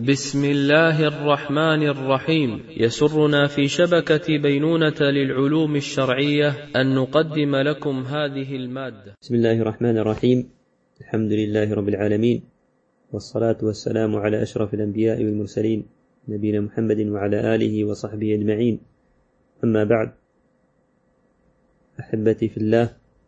بسم الله الرحمن الرحيم. يسرنا في شبكة بينونة للعلوم الشرعية أن نقدم لكم هذه المادة. بسم الله الرحمن الرحيم. الحمد لله رب العالمين، والصلاة والسلام على أشرف الأنبياء والمرسلين نبينا محمد وعلى آله وصحبه أجمعين. أما بعد، أحبتي في الله،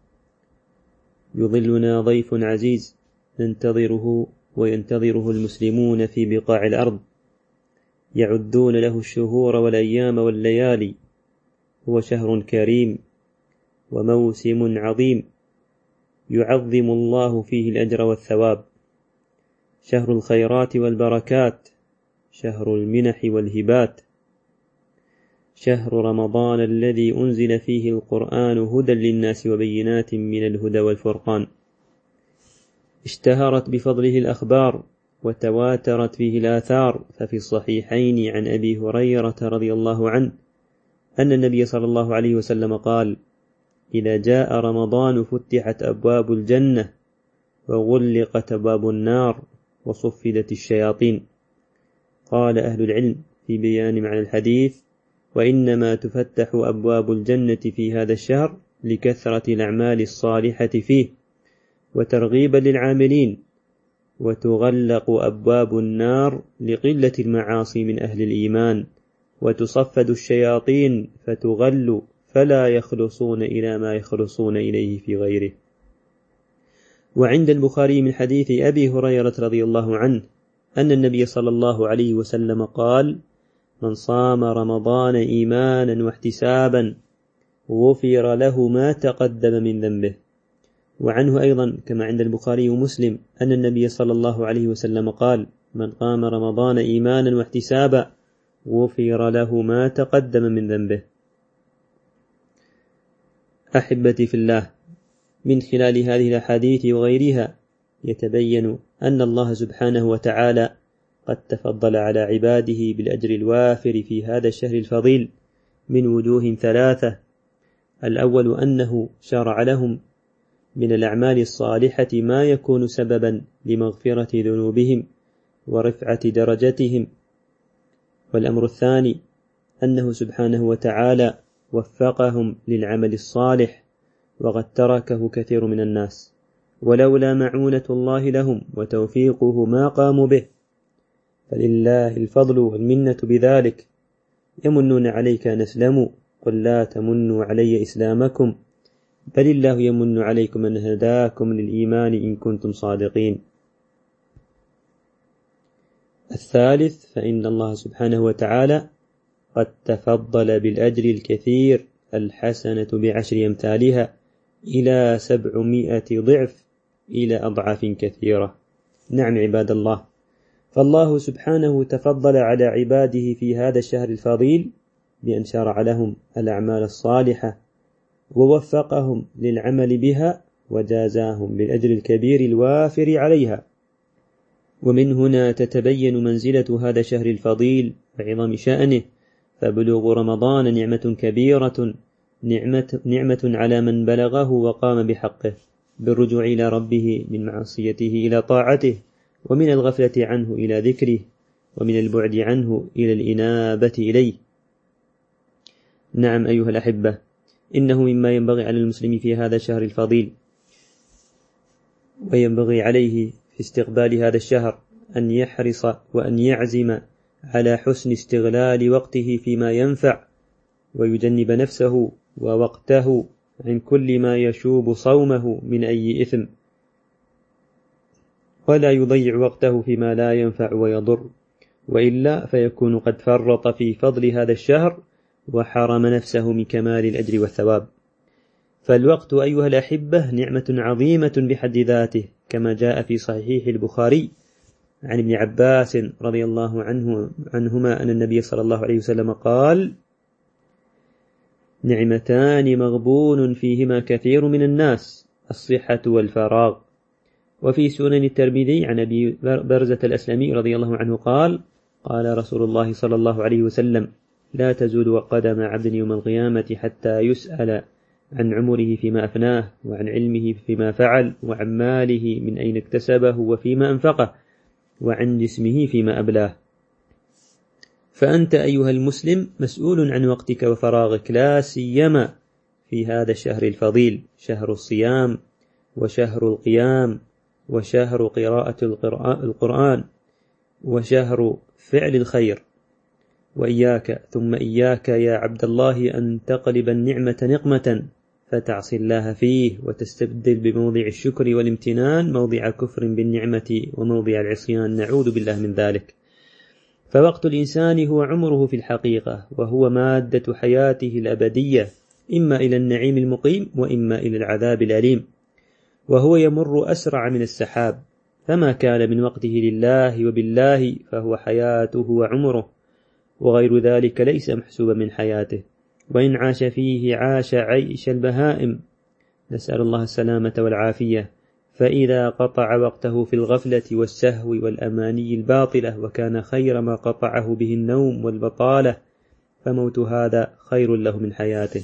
يظلنا ضيف عزيز ننتظره وينتظره المسلمون في بقاع الأرض، يعدون له الشهور والأيام والليالي. هو شهر كريم وموسم عظيم يعظم الله فيه الأجر والثواب، شهر الخيرات والبركات، شهر المنح والهبات، شهر رمضان الذي أنزل فيه القرآن هدى للناس وبينات من الهدى والفرقان. اشتهرت بفضله الأخبار وتواترت فيه الآثار، ففي الصحيحين عن أبي هريرة رضي الله عنه أن النبي صلى الله عليه وسلم قال: إذا جاء رمضان فتحت أبواب الجنة وغلقت أبواب النار وصفدت الشياطين. قال أهل العلم في بيان معنى الحديث: وإنما تفتح أبواب الجنة في هذا الشهر لكثرة الأعمال الصالحة فيه وترغيبا للعاملين، وتغلق أبواب النار لقلة المعاصي من أهل الإيمان، وتصفد الشياطين فتغل فلا يخلصون إلى ما يخلصون إليه في غيره. وعند البخاري من حديث أبي هريرة رضي الله عنه أن النبي صلى الله عليه وسلم قال: من صام رمضان إيمانا واحتسابا غفر له ما تقدم من ذنبه. وعنه أيضا كما عند البخاري ومسلم أن النبي صلى الله عليه وسلم قال: من قام رمضان إيمانا واحتسابا غفر له ما تقدم من ذنبه. أحبتي في الله، من خلال هذه الأحاديث وغيرها يتبين أن الله سبحانه وتعالى قد تفضل على عباده بالأجر الوافر في هذا الشهر الفضيل من وجوه ثلاثة. الأول أنه شرع لهم من الأعمال الصالحة ما يكون سببا لمغفرة ذنوبهم ورفعة درجتهم. والأمر الثاني أنه سبحانه وتعالى وفقهم للعمل الصالح، وقد تركه كثير من الناس، ولولا معونة الله لهم وتوفيقه ما قاموا به، فلله الفضل والمنة بذلك. يمنون عليك أن أسلموا، قل لا تمنوا علي إسلامكم، بل الله يمن عليكم أن هداكم للإيمان إن كنتم صادقين. الثالث، فإن الله سبحانه وتعالى قد تفضل بالأجر الكثير، الحسنة بعشر أمثالها إلى 700 ضعف، إلى أضعاف كثيرة. نعم عباد الله، فالله سبحانه تفضل على عباده في هذا الشهر الفضيل بأن شرع لهم الأعمال الصالحة ووفقهم للعمل بها وجازاهم بالأجر الكبير الوافر عليها. ومن هنا تتبين منزلة هذا الشهر الفضيل وعظم شأنه، فبلوغ رمضان نعمة كبيرة، نعمة على من بلغه وقام بحقه بالرجوع إلى ربه من معصيته إلى طاعته، ومن الغفلة عنه إلى ذكره، ومن البعد عنه إلى الإنابة إليه. نعم أيها الأحبة، إنه مما ينبغي على المسلم في هذا الشهر الفضيل، وينبغي عليه في استقبال هذا الشهر أن يحرص وأن يعزم على حسن استغلال وقته فيما ينفع، ويجنب نفسه ووقته عن كل ما يشوب صومه من أي إثم، ولا يضيع وقته فيما لا ينفع ويضر، وإلا فيكون قد فرط في فضل هذا الشهر وحرم نفسه من كمال الأجر والثواب. فالوقت أيها الأحبة نعمة عظيمة بحد ذاته، كما جاء في صحيح البخاري عن ابن عباس رضي الله عنهما أن النبي صلى الله عليه وسلم قال: نعمتان مغبون فيهما كثير من الناس، الصحة والفراغ. وفي سنن الترمذي عن أبي برزة الأسلمي رضي الله عنه قال: قال رسول الله صلى الله عليه وسلم: لا تزول قدم عبد يوم القيامة حتى يسأل عن عمره فيما أفناه، وعن علمه فيما فعل، وعن ماله من أين اكتسبه وفيما أنفقه، وعن جسمه فيما أبلاه. فأنت أيها المسلم مسؤول عن وقتك وفراغك، لا سيما في هذا الشهر الفضيل، شهر الصيام وشهر القيام وشهر قراءة القرآن وشهر فعل الخير. وإياك ثم إياك يا عبد الله أن تقلب النعمة نقمة فتعصي الله فيه وتستبدل بموضع الشكر والامتنان موضع كفر بالنعمة وموضع العصيان، نعوذ بالله من ذلك. فوقت الإنسان هو عمره في الحقيقة، وهو مادة حياته الأبدية، إما إلى النعيم المقيم وإما إلى العذاب الأليم، وهو يمر أسرع من السحاب، فما كان من وقته لله وبالله فهو حياته وعمره، وغير ذلك ليس محسوبا من حياته، وإن عاش فيه عاش عيش البهائم، نسأل الله السلامة والعافية. فإذا قطع وقته في الغفلة والسهو والأماني الباطلة وكان خير ما قطعه به النوم والبطالة، فموت هذا خير له من حياته.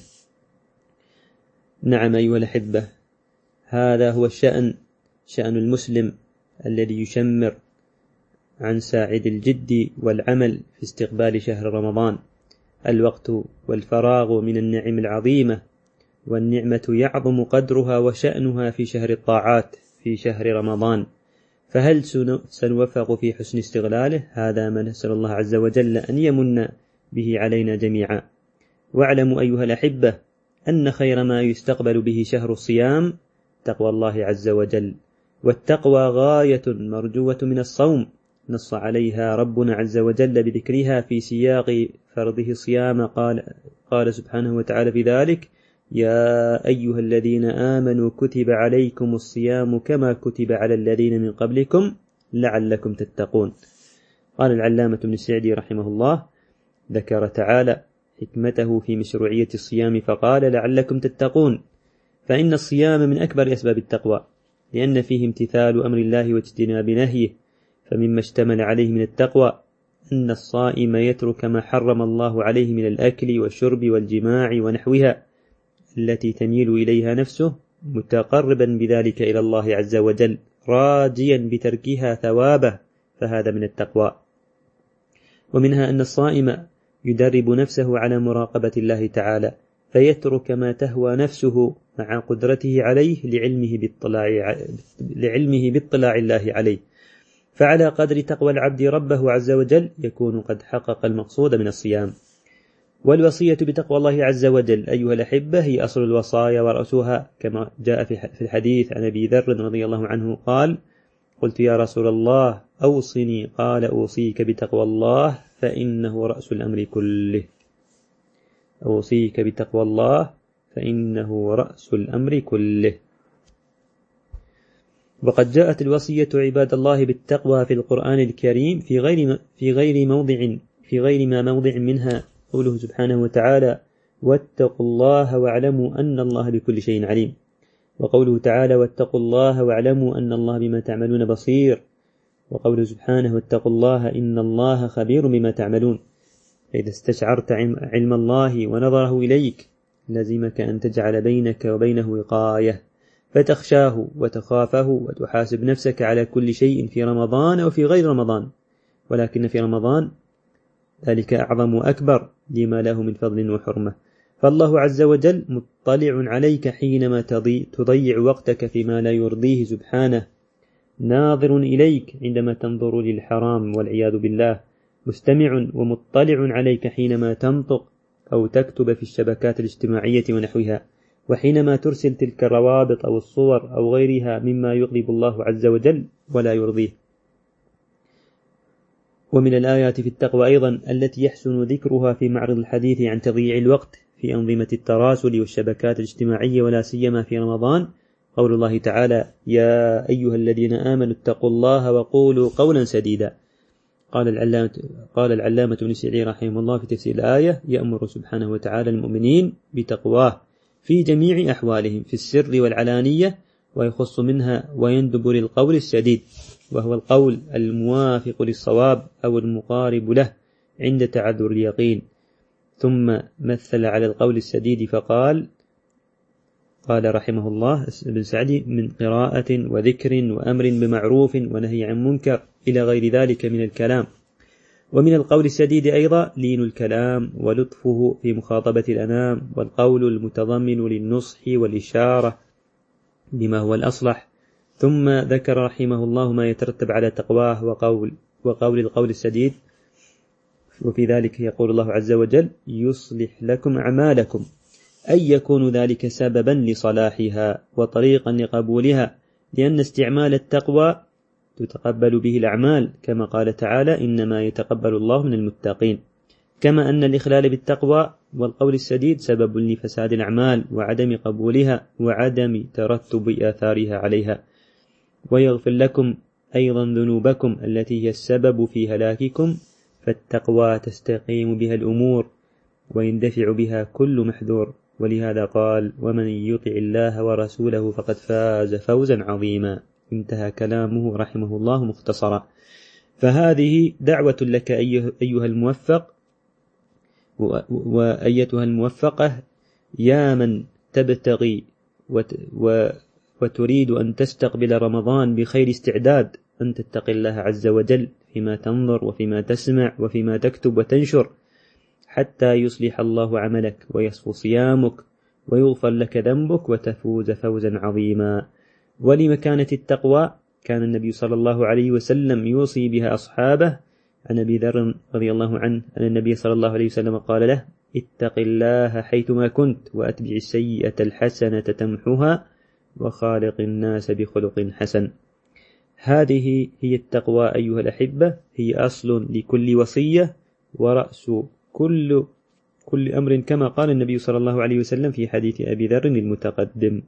نعم أيها الأحبة، هذا هو شأن المسلم الذي يشمر عن ساعد الجد والعمل في استقبال شهر رمضان. الوقت والفراغ من النعم العظيمة، والنعمة يعظم قدرها وشأنها في شهر الطاعات، في شهر رمضان، فهل سنوفق في حسن استغلاله؟ هذا ما نسأل الله عز وجل أن يمن به علينا جميعا. واعلموا أيها الأحبة أن خير ما يستقبل به شهر الصيام تقوى الله عز وجل، والتقوى غاية مرجوة من الصوم، نص عليها ربنا عز وجل بذكرها في سياق فرضه الصيام، قال سبحانه وتعالى في ذلك: يا أيها الذين آمنوا كتب عليكم الصيام كما كتب على الذين من قبلكم لعلكم تتقون. قال العلامة ابن السعدي رحمه الله: ذكر تعالى حكمته في مشروعية الصيام فقال: لعلكم تتقون، فإن الصيام من أكبر أسباب التقوى، لأن فيه امتثال أمر الله واجتناب نهيه، فمما اشتمل عليه من التقوى أن الصائم يترك ما حرم الله عليه من الأكل والشرب والجماع ونحوها التي تميل إليها نفسه، متقربا بذلك إلى الله عز وجل، راجيا بتركها ثوابه، فهذا من التقوى. ومنها أن الصائم يدرب نفسه على مراقبة الله تعالى، فيترك ما تهوى نفسه مع قدرته عليه لعلمه باطلاع الله عليه، فعلى قدر تقوى العبد ربه عز وجل يكون قد حقق المقصود من الصيام. والوصية بتقوى الله عز وجل أيها الأحبة هي أصل الوصايا ورأسها، كما جاء في الحديث عن أبي ذر رضي الله عنه قال: قلت يا رسول الله أوصني، قال: أوصيك بتقوى الله فإنه رأس الأمر كله. أوصيك بتقوى الله فإنه رأس الأمر كله. وقد جاءت الوصية عباد الله بالتقوى في القرآن الكريم في غير ما موضع منها قوله سبحانه وتعالى: واتقوا الله واعلموا أن الله بكل شيء عليم، وقوله تعالى: واتقوا الله واعلموا أن الله بما تعملون بصير، وقوله سبحانه: واتقوا الله إن الله خبير بما تعملون. فإذا استشعرت علم الله ونظره إليك لازمك أن تجعل بينك وبينه وقاية، فتخشاه وتخافه وتحاسب نفسك على كل شيء في رمضان وفي غير رمضان، ولكن في رمضان ذلك أعظم وأكبر لما له من فضل وحرمة، فالله عز وجل مطلع عليك حينما تضيع وقتك فيما لا يرضيه سبحانه، ناظر إليك عندما تنظر للحرام والعياذ بالله، مستمع ومطلع عليك حينما تنطق أو تكتب في الشبكات الاجتماعية ونحوها، وحينما ترسل تلك الروابط أو الصور أو غيرها مما يغضب الله عز وجل ولا يرضيه. ومن الآيات في التقوى أيضا التي يحسن ذكرها في معرض الحديث عن تضييع الوقت في أنظمة التراسل والشبكات الاجتماعية ولا سيما في رمضان قول الله تعالى: يا أيها الذين آمنوا اتقوا الله وقولوا قولا سديدا. قال العلامة ابن السعدي رحمه الله في تفسير الآية: يأمر سبحانه وتعالى المؤمنين بتقواه في جميع أحوالهم في السر والعلانية، ويخص منها ويندب للقول السديد، وهو القول الموافق للصواب أو المقارب له عند تعذر اليقين. ثم مثل على القول السديد فقال رحمه الله ابن سعدي: من قراءة وذكر وأمر بمعروف ونهي عن منكر إلى غير ذلك من الكلام. ومن القول السديد أيضا لين الكلام ولطفه في مخاطبة الأنام، والقول المتضمن للنصح والإشارة بما هو الأصلح. ثم ذكر رحمه الله ما يترتب على تقواه وقول القول السديد، وفي ذلك يقول الله عز وجل: يصلح لكم أعمالكم، أي يكون ذلك سببا لصلاحها وطريقا لقبولها، لأن استعمال التقوى تتقبل به الأعمال، كما قال تعالى: إنما يتقبل الله من المتقين. كما أن الإخلال بالتقوى والقول السديد سبب لفساد الأعمال وعدم قبولها وعدم ترتب آثارها عليها. ويغفر لكم أيضا ذنوبكم التي هي السبب في هلاككم، فالتقوى تستقيم بها الأمور ويندفع بها كل محذور. ولهذا قال: ومن يطع الله ورسوله فقد فاز فوزا عظيما. انتهى كلامه رحمه الله مختصرا. فهذه دعوة لك أيها الموفق وأيتها الموفقة، يا من تبتغي وتريد أن تستقبل رمضان بخير استعداد، أن تتقي الله عز وجل فيما تنظر وفيما تسمع وفيما تكتب وتنشر، حتى يصلح الله عملك ويصفو صيامك ويغفر لك ذنبك وتفوز فوزا عظيما. ولمكانة التقوى كان النبي صلى الله عليه وسلم يوصي بها أصحابه. عن أبي ذر رضي الله عنه أن النبي صلى الله عليه وسلم قال له: اتق الله حيثما كنت وأتبع السيئة الحسنة تمحها وخالق الناس بخلق حسن. هذه هي التقوى أيها الأحبة، هي أصل لكل وصية ورأس كل أمر، كما قال النبي صلى الله عليه وسلم في حديث أبي ذر المتقدم.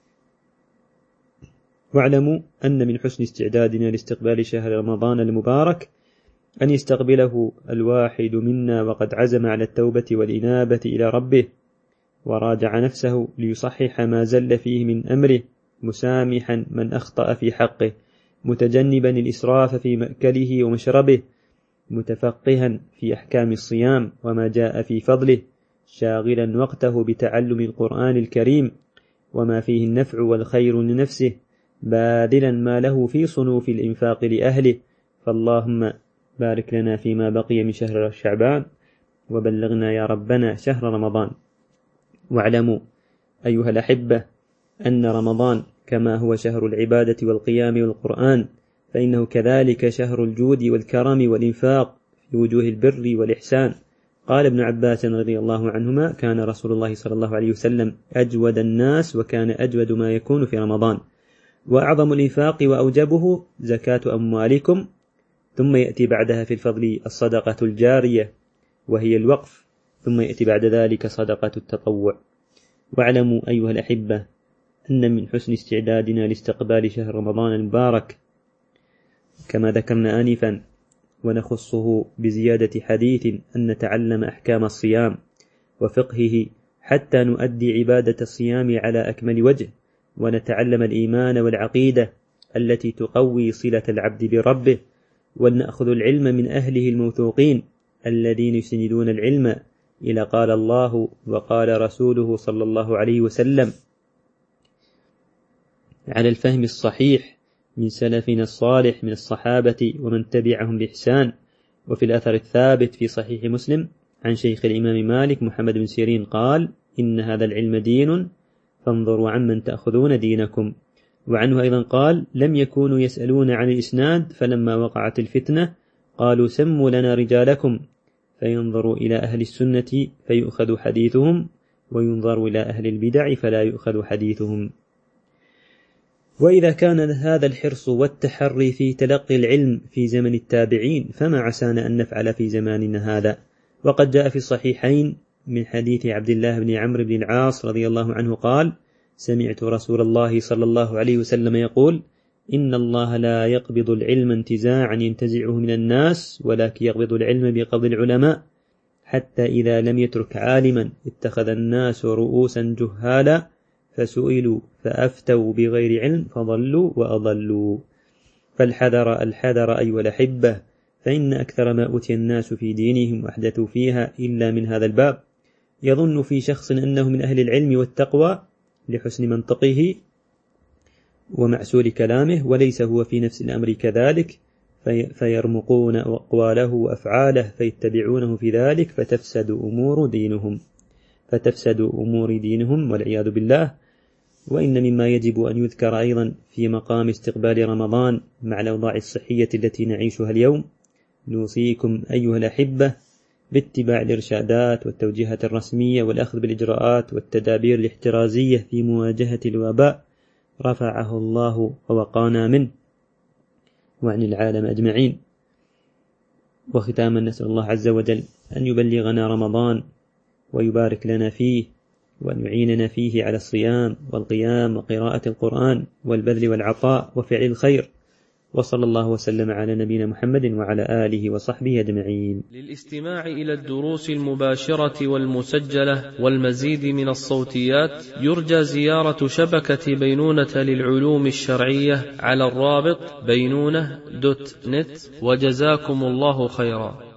واعلموا أن من حسن استعدادنا لاستقبال شهر رمضان المبارك أن يستقبله الواحد منا وقد عزم على التوبة والإنابة إلى ربه، وراجع نفسه ليصحح ما زل فيه من أمره، مسامحا من أخطأ في حقه، متجنبا الإسراف في مأكله ومشربه، متفقها في أحكام الصيام وما جاء في فضله، شاغلا وقته بتعلم القرآن الكريم وما فيه النفع والخير لنفسه، باذلا ما له في صنوف الإنفاق لأهله. فاللهم بارك لنا فيما بقي من شهر شعبان، وبلغنا يا ربنا شهر رمضان. واعلموا أيها الأحبة أن رمضان كما هو شهر العبادة والقيام والقرآن، فإنه كذلك شهر الجود والكرم والإنفاق في وجوه البر والإحسان. قال ابن عباس رضي الله عنهما: كان رسول الله صلى الله عليه وسلم أجود الناس، وكان أجود ما يكون في رمضان، وأعظم الإنفاق وأوجبه زكاة أموالكم، ثم يأتي بعدها في الفضل الصدقة الجارية وهي الوقف، ثم يأتي بعد ذلك صدقة التطوع. واعلموا أيها الأحبة أن من حسن استعدادنا لاستقبال شهر رمضان المبارك كما ذكرنا آنفا، ونخصه بزيادة حديث، أن نتعلم أحكام الصيام وفقهه حتى نؤدي عبادة الصيام على أكمل وجه، ونتعلم الإيمان والعقيدة التي تقوي صلة العبد بربه، ونأخذ العلم من أهله الموثوقين الذين يسندون العلم إلى قال الله وقال رسوله صلى الله عليه وسلم على الفهم الصحيح من سلفنا الصالح من الصحابة ومن تبعهم بإحسان. وفي الأثر الثابت في صحيح مسلم عن شيخ الإمام مالك محمد بن سيرين قال: إن هذا العلم دين، فانظروا عمن تأخذون دينكم. وعنه أيضا قال: لم يكونوا يسألون عن الإسناد، فلما وقعت الفتنة قالوا: سموا لنا رجالكم، فينظروا إلى أهل السنة فيؤخذ حديثهم، وينظر إلى أهل البدع فلا يؤخذ حديثهم. وإذا كان هذا الحرص والتحري في تلقي العلم في زمن التابعين، فما عسانا أن نفعل في زماننا هذا. وقد جاء في الصحيحين من حديث عبد الله بن عمرو بن العاص رضي الله عنه قال: سمعت رسول الله صلى الله عليه وسلم يقول: إن الله لا يقبض العلم انتزاعا ينتزعه من الناس، ولكن يقبض العلم بقبض العلماء، حتى إذا لم يترك عالما اتخذ الناس رؤوسا جهالا، فسئلوا فأفتوا بغير علم فضلوا وأضلوا. فالحذر الحذر أيها الأحبة، فإن أكثر ما أوتي الناس في دينهم وأحدثوا فيها إلا من هذا الباب. يظن في شخص أنه من أهل العلم والتقوى لحسن منطقه ومعسول كلامه، وليس هو في نفس الأمر كذلك، فيرمقون أقواله وأفعاله فيتبعونه في ذلك فتفسد أمور دينهم والعياذ بالله. وإن مما يجب أن يذكر أيضا في مقام استقبال رمضان مع الأوضاع الصحية التي نعيشها اليوم، نوصيكم أيها الأحبة باتباع الإرشادات والتوجيهات الرسمية والأخذ بالإجراءات والتدابير الاحترازية في مواجهة الوباء رفعه الله ووقانا منه وعن العالم أجمعين. وختاما نسأل الله عز وجل أن يبلغنا رمضان ويبارك لنا فيه، وأن يعيننا فيه على الصيام والقيام وقراءة القرآن والبذل والعطاء وفعل الخير. وصلى الله وسلم على نبينا محمد وعلى آله وصحبه أجمعين. للاستماع إلى الدروس المباشرة والمسجلة والمزيد من الصوتيات يرجى زيارة شبكة بينونة للعلوم الشرعية على الرابط بينونة.net. وجزاكم الله خيرا.